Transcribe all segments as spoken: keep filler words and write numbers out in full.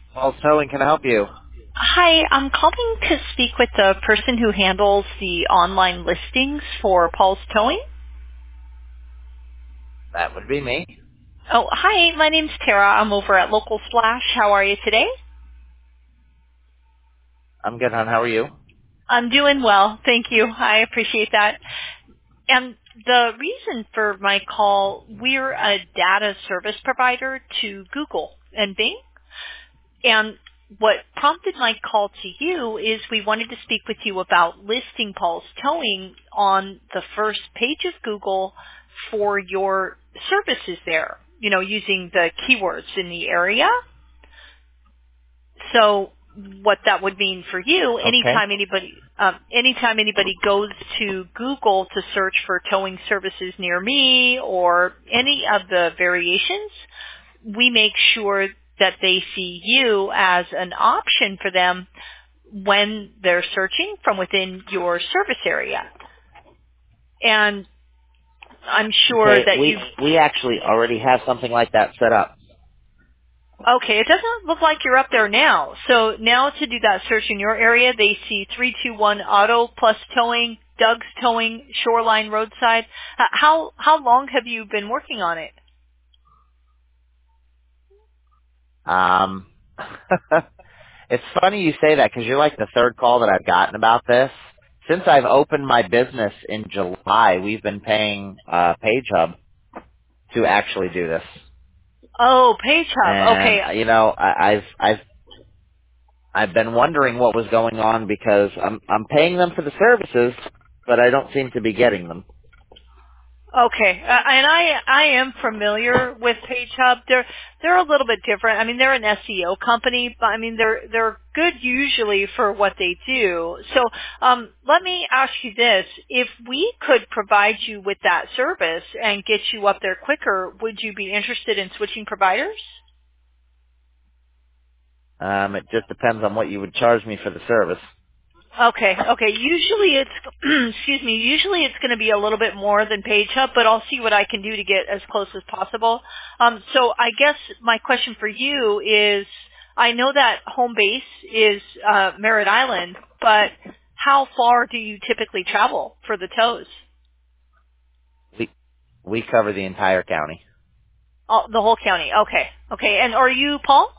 Paul's Towing, can I help you? Hi, I'm calling to speak with the person who handles the online listings for Paul's Towing. That would be me. Oh, hi, my name's Tara. I'm over at Local Splash. How are you today? I'm good, hon. How are you? I'm doing well. Thank you. I appreciate that. And the reason for my call, we're a data service provider to Google and Bing. And what prompted my call to you is we wanted to speak with you about listing Paul's Towing on the first page of Google for your services there, you know, using the keywords in the area. So what that would mean for you, Okay. anytime anybody, um, anytime anybody goes to Google to search for towing services near me or any of the variations, we make sure that they see you as an option for them when they're searching from within your service area. And I'm sure Okay, that we you've, we actually already have something like that set up. okay, it doesn't look like you're up there now. So now to do that search in your area, they see three two one Auto plus Towing, Doug's Towing, Shoreline Roadside. Uh, How, how long have you been working on it? Um, it's funny you say that because you're like the third call that I've gotten about this. Since I've opened my business in July, we've been paying uh, PageHub to actually do this. Oh, Page Hub. And Okay. uh, you know, I, I've I've I've been wondering what was going on because I'm I'm paying them for the services, but I don't seem to be getting them. Okay, uh, and I I am familiar with PageHub. They're they're a little bit different. I mean, they're an S E O company, but I mean they're they're good usually for what they do. So um, let me ask you this: if we could provide you with that service and get you up there quicker, would you be interested in switching providers? Um, it just depends on what you would charge me for the service. Okay, okay. Usually it's, excuse me, usually it's going to be a little bit more than PageHub, but I'll see what I can do to get as close as possible. Um, so I guess my question for you is, I know that home base is uh, Merritt Island, but how far do you typically travel for the tows? We we cover the entire county. Oh, the whole county. Okay, okay. And are you Paul?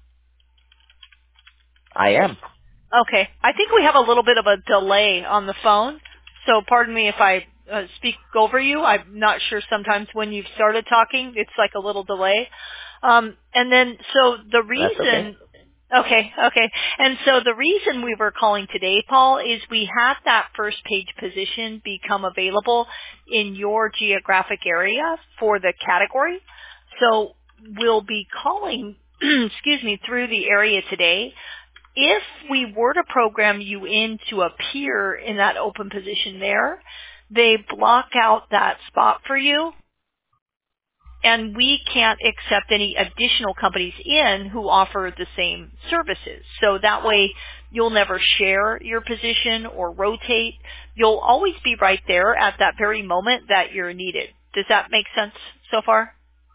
I am. Okay. I think we have a little bit of a delay on the phone, so pardon me if I uh, speak over you. I'm not sure sometimes when you've started talking, it's like a little delay. Um, and then, so the That's okay. reason, okay, okay. And so the reason we were calling today, Paul, is we had that first page position become available in your geographic area for the category. So we'll be calling, excuse me, through the area today. If we were to program you in to appear in that open position there, they block out that spot for you, and we can't accept any additional companies in who offer the same services. So that way you'll never share your position or rotate. You'll always be right there at that very moment that you're needed. Does that make sense so far?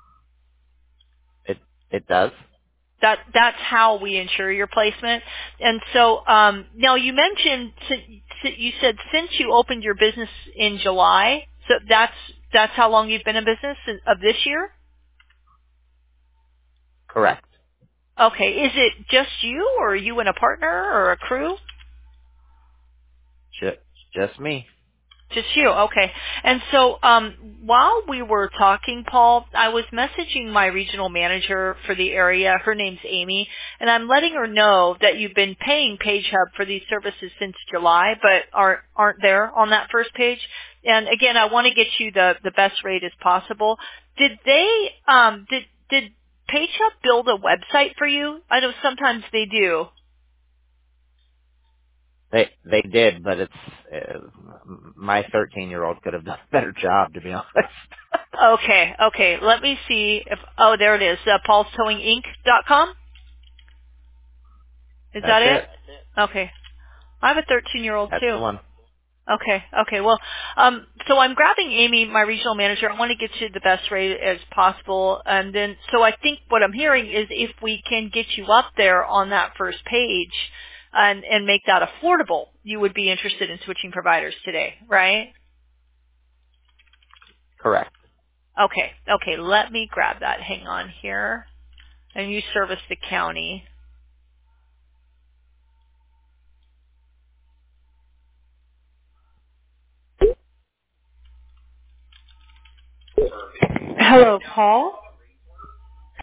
It it does. That that's how we ensure your placement. And so um, now you mentioned si- si- you said since you opened your business in July, so that's that's how long you've been in business in, of this year. Correct. Okay, is it just you, or are you and a partner or a crew? Just just me. Just you, okay. And so um, while we were talking, Paul, I was messaging my regional manager for the area. Her name's Amy, and I'm letting her know that you've been paying PageHub for these services since July, but aren't aren't there on that first page. And again, I want to get you the the best rate as possible. Did they um, did did PageHub build a website for you? I know sometimes they do. They they did, but it's uh, my thirteen year old could have done a better job, to be honest. Okay, okay. Let me see if oh there it is. Uh, pauls towing inc dot com. Is That's that it? it. Okay. I have a thirteen year old That's too. the one. Okay. Okay. Well, um, so I'm grabbing Amy, my regional manager. I want to get you the best rate as possible. And then, so I think what I'm hearing is if we can get you up there on that first page and, and make that affordable, you would be interested in switching providers today, right? Correct. Okay. Okay. Let me grab that. Hang on here. And you service the county. Hello, Paul.